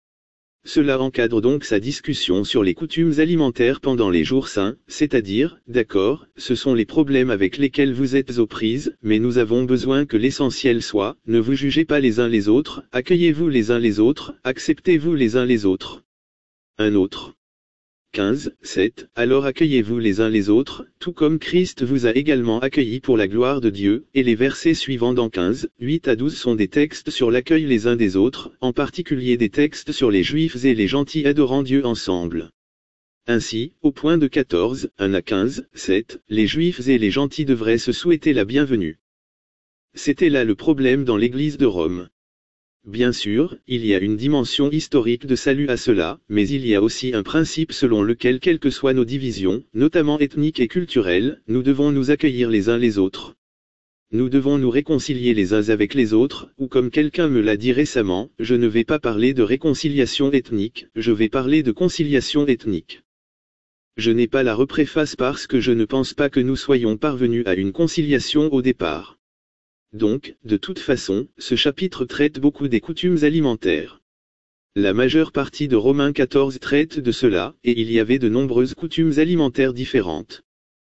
Cela encadre donc sa discussion sur les coutumes alimentaires pendant les jours saints, c'est-à-dire, d'accord, ce sont les problèmes avec lesquels vous êtes aux prises, mais nous avons besoin que l'essentiel soit, ne vous jugez pas les uns les autres, accueillez-vous les uns les autres, acceptez-vous les uns les autres. Un autre. quinze, sept, alors accueillez-vous les uns les autres, tout comme Christ vous a également accueillis pour la gloire de Dieu, et les versets suivants dans quinze, huit à douze sont des textes sur l'accueil les uns des autres, en particulier des textes sur les Juifs et les gentils adorant Dieu ensemble. Ainsi, au point de quatorze, un à quinze, sept, les Juifs et les gentils devraient se souhaiter la bienvenue. C'était là le problème dans l'Église de Rome. bien sûr, il y a une dimension historique de salut à cela, mais il y a aussi un principe selon lequel quelles que soient nos divisions, notamment ethniques et culturelles, nous devons nous accueillir les uns les autres. Nous devons nous réconcilier les uns avec les autres, ou comme quelqu'un me l'a dit récemment, je ne vais pas parler de réconciliation ethnique, je vais parler de conciliation ethnique. Je n'ai pas la repréface parce que je ne pense pas que nous soyons parvenus à une conciliation au départ. Donc, de toute façon, ce chapitre traite beaucoup des coutumes alimentaires. La majeure partie de Romains quatorze traite de cela, et il y avait de nombreuses coutumes alimentaires différentes.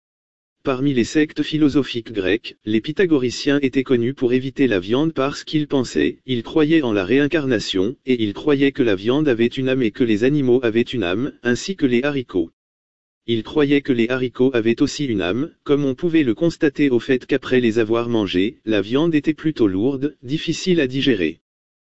Parmi les sectes philosophiques grecques, les pythagoriciens étaient connus pour éviter la viande parce qu'ils pensaient, ils croyaient en la réincarnation, et ils croyaient que la viande avait une âme et que les animaux avaient une âme, ainsi que les haricots. Ils croyaient que les haricots avaient aussi une âme, comme on pouvait le constater au fait qu'après les avoir mangés, la viande était plutôt lourde, difficile à digérer.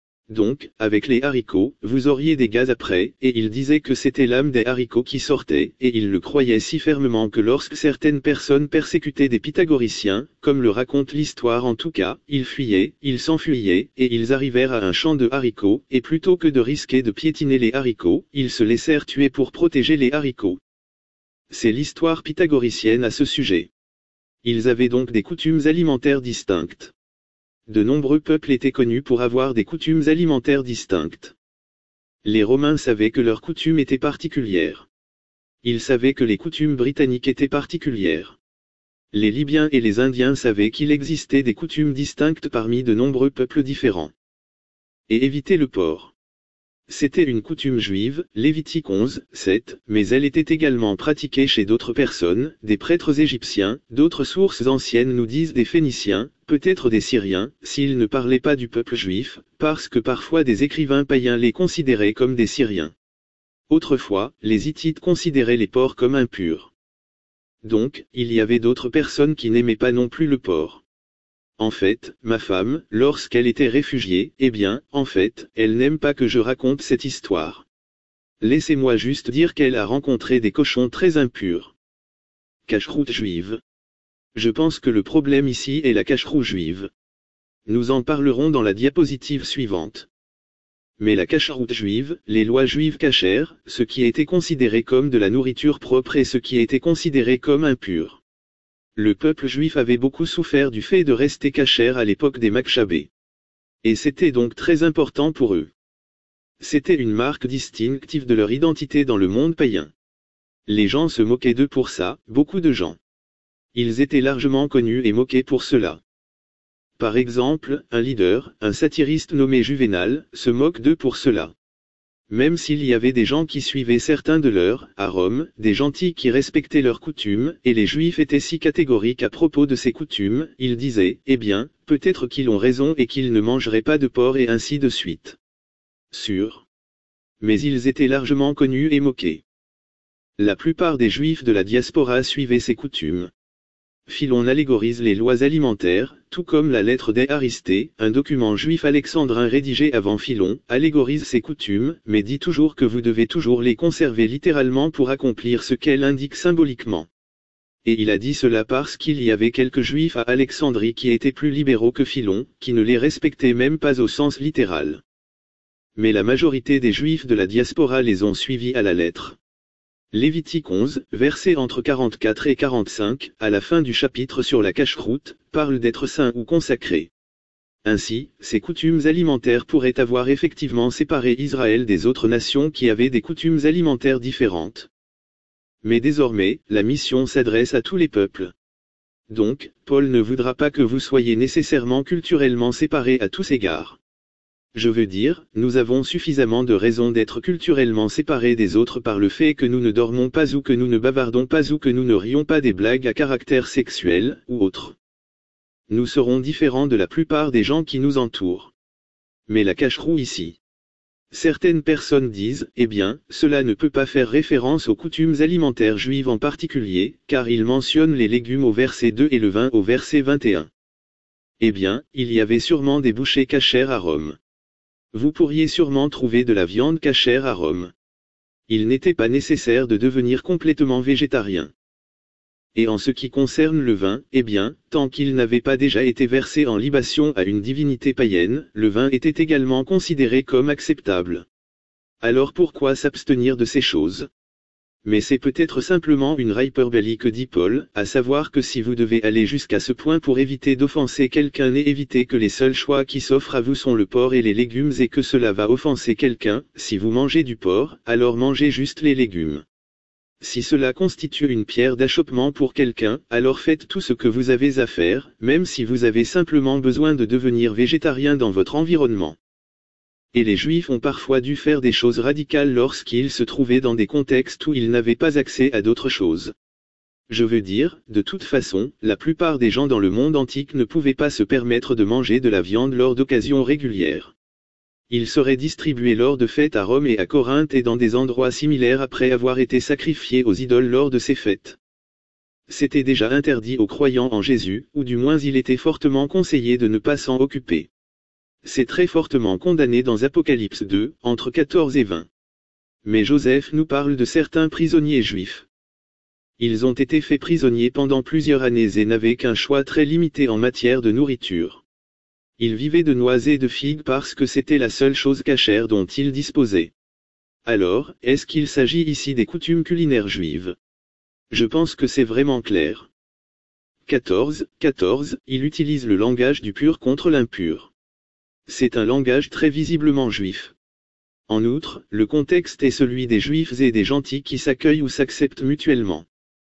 Donc, avec les haricots, vous auriez des gaz après, et ils disaient que c'était l'âme des haricots qui sortait, et ils le croyaient si fermement que lorsque certaines personnes persécutaient des pythagoriciens, comme le raconte l'histoire en tout cas, ils fuyaient, ils s'enfuyaient, et ils arrivèrent à un champ de haricots, et plutôt que de risquer de piétiner les haricots, ils se laissèrent tuer pour protéger les haricots. C'est l'histoire pythagoricienne à ce sujet. Ils avaient donc des coutumes alimentaires distinctes. De nombreux peuples étaient connus pour avoir des coutumes alimentaires distinctes. Les Romains savaient que leurs coutumes étaient particulières. Ils savaient que les coutumes britanniques étaient particulières. Les Libyens et les Indiens savaient qu'il existait des coutumes distinctes parmi de nombreux peuples différents. Et éviter le porc. C'était une coutume juive, Lévitique onze, sept, mais elle était également pratiquée chez d'autres personnes, des prêtres égyptiens, d'autres sources anciennes nous disent des Phéniciens, peut-être des Syriens, s'ils ne parlaient pas du peuple juif, parce que parfois des écrivains païens les considéraient comme des Syriens. Autrefois, les Hittites considéraient les porcs comme impurs. Donc, il y avait d'autres personnes qui n'aimaient pas non plus le porc. En fait, ma femme, lorsqu'elle était réfugiée, eh bien, en fait, elle n'aime pas que je raconte cette histoire. Laissez-moi juste dire qu'elle a rencontré des cochons très impurs. Cacheroute juive. Je pense que le problème ici est la cacheroute juive. Nous en parlerons dans la diapositive suivante. Mais la cacheroute juive, les lois juives cachères, ce qui était considéré comme de la nourriture propre et ce qui était considéré comme impur. Le peuple juif avait beaucoup souffert du fait de rester cachère à l'époque des Machabées. Et c'était donc très important pour eux. C'était une marque distinctive de leur identité dans le monde païen. Les gens se moquaient d'eux pour ça, beaucoup de gens. Ils étaient largement connus et moqués pour cela. Par exemple, un leader, un satiriste nommé Juvénal, se moque d'eux pour cela. Même s'il y avait des gens qui suivaient certains de leurs, à Rome, des gentils qui respectaient leurs coutumes, et les Juifs étaient si catégoriques à propos de ces coutumes, ils disaient, eh bien, peut-être qu'ils ont raison et qu'ils ne mangeraient pas de porc et ainsi de suite. Sûr. Mais ils étaient largement connus et moqués. La plupart des Juifs de la diaspora suivaient ces coutumes. Philon allégorise les lois alimentaires, tout comme la lettre des Aristée, un document juif alexandrin rédigé avant Philon, allégorise ces coutumes, mais dit toujours que vous devez toujours les conserver littéralement pour accomplir ce qu'elle indique symboliquement. Et il a dit cela parce qu'il y avait quelques Juifs à Alexandrie qui étaient plus libéraux que Philon, qui ne les respectaient même pas au sens littéral. Mais la majorité des Juifs de la diaspora les ont suivis à la lettre. Lévitique onze, versets entre quarante-quatre et quarante-cinq, à la fin du chapitre sur la cacheroute, parle d'être saint ou consacré. Ainsi, ces coutumes alimentaires pourraient avoir effectivement séparé Israël des autres nations qui avaient des coutumes alimentaires différentes. Mais désormais, la mission s'adresse à tous les peuples. Donc, Paul ne voudra pas que vous soyez nécessairement culturellement séparés à tous égards. Je veux dire, nous avons suffisamment de raisons d'être culturellement séparés des autres par le fait que nous ne dormons pas ou que nous ne bavardons pas ou que nous ne rions pas des blagues à caractère sexuel, ou autre. Nous serons différents de la plupart des gens qui nous entourent. Mais la cacheroute ici. Certaines personnes disent, eh bien, cela ne peut pas faire référence aux coutumes alimentaires juives en particulier, car il mentionne les légumes au verset deux et le vin au verset vingt et un. Eh bien, il y avait sûrement des bouchers cachères à Rome. Vous pourriez sûrement trouver de la viande cachère à Rome. Il n'était pas nécessaire de devenir complètement végétarien. Et en ce qui concerne le vin, eh bien, tant qu'il n'avait pas déjà été versé en libation à une divinité païenne, le vin était également considéré comme acceptable. Alors pourquoi s'abstenir de ces choses? Mais c'est peut-être simplement une hyperbole que dit Paul, à savoir que si vous devez aller jusqu'à ce point pour éviter d'offenser quelqu'un et éviter que les seuls choix qui s'offrent à vous sont le porc et les légumes et que cela va offenser quelqu'un, si vous mangez du porc, alors mangez juste les légumes. Si cela constitue une pierre d'achoppement pour quelqu'un, alors faites tout ce que vous avez à faire, même si vous avez simplement besoin de devenir végétarien dans votre environnement. Et les Juifs ont parfois dû faire des choses radicales lorsqu'ils se trouvaient dans des contextes où ils n'avaient pas accès à d'autres choses. Je veux dire, de toute façon, la plupart des gens dans le monde antique ne pouvaient pas se permettre de manger de la viande lors d'occasions régulières. Ils seraient distribués lors de fêtes à Rome et à Corinthe et dans des endroits similaires après avoir été sacrifiés aux idoles lors de ces fêtes. C'était déjà interdit aux croyants en Jésus, ou du moins il était fortement conseillé de ne pas s'en occuper. C'est très fortement condamné dans Apocalypse deux, entre quatorze et vingt. Mais Joseph nous parle de certains prisonniers juifs. Ils ont été faits prisonniers pendant plusieurs années et n'avaient qu'un choix très limité en matière de nourriture. Ils vivaient de noix et de figues parce que c'était la seule chose cachère dont ils disposaient. Alors, est-ce qu'il s'agit ici des coutumes culinaires juives? Je pense que c'est vraiment clair. quatorze, quatorze, il utilise le langage du pur contre l'impur. C'est un langage très visiblement juif. En outre, le contexte est celui des juifs et des gentils qui s'accueillent ou s'acceptent mutuellement.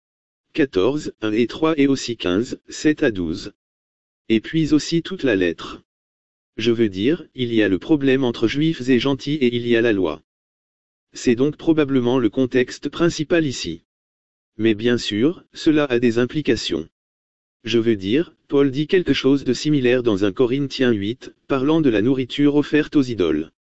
quatorze, un et trois et aussi quinze, sept à douze. Et puis aussi toute la lettre. Je veux dire, il y a le problème entre juifs et gentils et il y a la loi. C'est donc probablement le contexte principal ici. Mais bien sûr, cela a des implications. Je veux dire, Paul dit quelque chose de similaire dans un Corinthiens huit, parlant de la nourriture offerte aux idoles.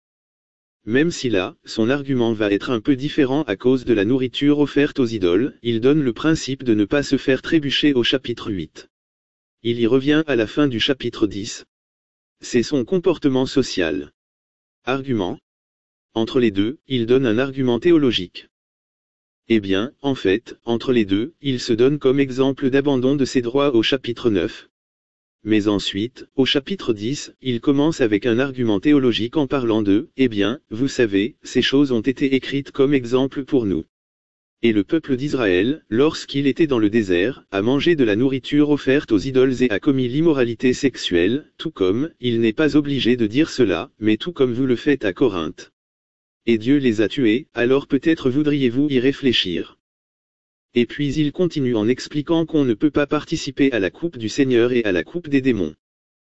Même si là, son argument va être un peu différent à cause de la nourriture offerte aux idoles, il donne le principe de ne pas se faire trébucher au chapitre huit. Il y revient à la fin du chapitre dix. C'est son comportement social. Argument. Entre les deux, il donne un argument théologique. Eh bien, en fait, entre les deux, il se donne comme exemple d'abandon de ses droits au chapitre neuf. Mais ensuite, au chapitre dix, il commence avec un argument théologique en parlant de, eh bien, vous savez, ces choses ont été écrites comme exemple pour nous. Et le peuple d'Israël, lorsqu'il était dans le désert, a mangé de la nourriture offerte aux idoles et a commis l'immoralité sexuelle, tout comme, il n'est pas obligé de dire cela, mais tout comme vous le faites à Corinthe. Et Dieu les a tués, alors peut-être voudriez-vous y réfléchir. Et puis il continue en expliquant qu'on ne peut pas participer à la coupe du Seigneur et à la coupe des démons.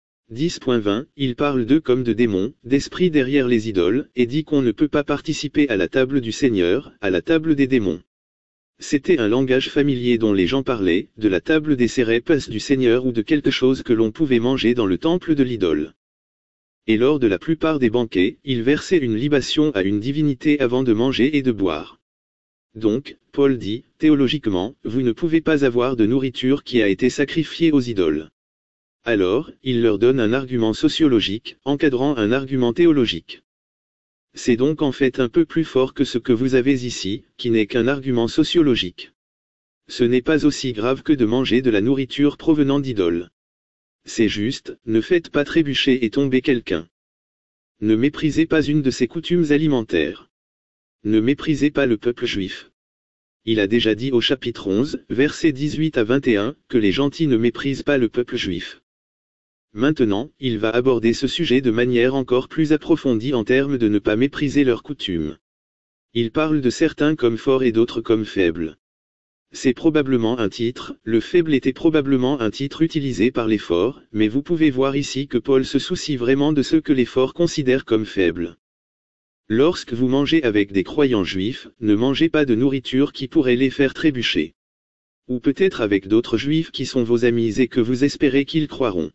dix point vingt, il parle d'eux comme de démons, d'esprits derrière les idoles, et dit qu'on ne peut pas participer à la table du Seigneur, à la table des démons. C'était un langage familier dont les gens parlaient, de la table des cérépes du Seigneur ou de quelque chose que l'on pouvait manger dans le temple de l'idole. Et lors de la plupart des banquets, ils versaient une libation à une divinité avant de manger et de boire. Donc, Paul dit, théologiquement, vous ne pouvez pas avoir de nourriture qui a été sacrifiée aux idoles. Alors, il leur donne un argument sociologique, encadrant un argument théologique. C'est donc en fait un peu plus fort que ce que vous avez ici, qui n'est qu'un argument sociologique. Ce n'est pas aussi grave que de manger de la nourriture provenant d'idoles. C'est juste, ne faites pas trébucher et tomber quelqu'un. Ne méprisez pas une de ses coutumes alimentaires. Ne méprisez pas le peuple juif. Il a déjà dit au chapitre onze, versets dix-huit à vingt et un, que les gentils ne méprisent pas le peuple juif. Maintenant, il va aborder ce sujet de manière encore plus approfondie en termes de ne pas mépriser leurs coutumes. Il parle de certains comme forts et d'autres comme faibles. C'est probablement un titre, le faible était probablement un titre utilisé par les forts, mais vous pouvez voir ici que Paul se soucie vraiment de ceux que les forts considèrent comme faibles. Lorsque vous mangez avec des croyants juifs, ne mangez pas de nourriture qui pourrait les faire trébucher. Ou peut-être avec d'autres juifs qui sont vos amis et que vous espérez qu'ils croiront.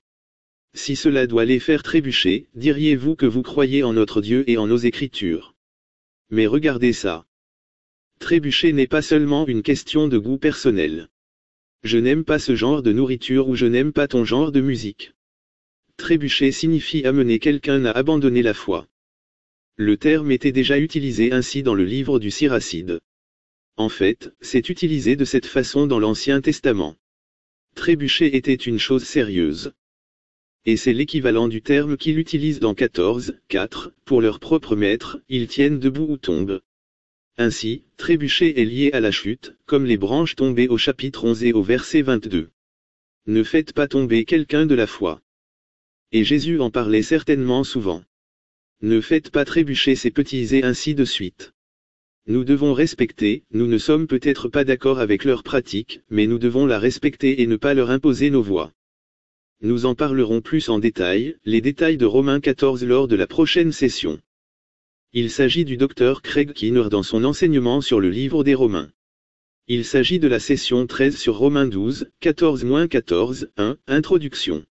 Si cela doit les faire trébucher, diriez-vous que vous croyez en notre Dieu et en nos Écritures. Mais regardez ça. Trébucher n'est pas seulement une question de goût personnel. Je n'aime pas ce genre de nourriture ou je n'aime pas ton genre de musique. Trébucher signifie amener quelqu'un à abandonner la foi. Le terme était déjà utilisé ainsi dans le livre du Siracide. En fait, c'est utilisé de cette façon dans l'Ancien Testament. trébucher était une chose sérieuse. Et c'est l'équivalent du terme qu'il utilise dans quatorze, quatre, pour leur propre maître, ils tiennent debout ou tombent. Ainsi, trébucher est lié à la chute, comme les branches tombées au chapitre onze et au verset vingt-deux. Ne faites pas tomber quelqu'un de la foi. Et Jésus en parlait certainement souvent. Ne faites pas trébucher ces petits et ainsi de suite. Nous devons respecter, nous ne sommes peut-être pas d'accord avec leur pratique, mais nous devons la respecter et ne pas leur imposer nos voies. Nous en parlerons plus en détail, les détails de Romains quatorze lors de la prochaine session. Il s'agit du docteur Craig Keener dans son enseignement sur le livre des Romains. Il s'agit de la session treize sur Romains douze, quatorze à quatorze, un, Introduction.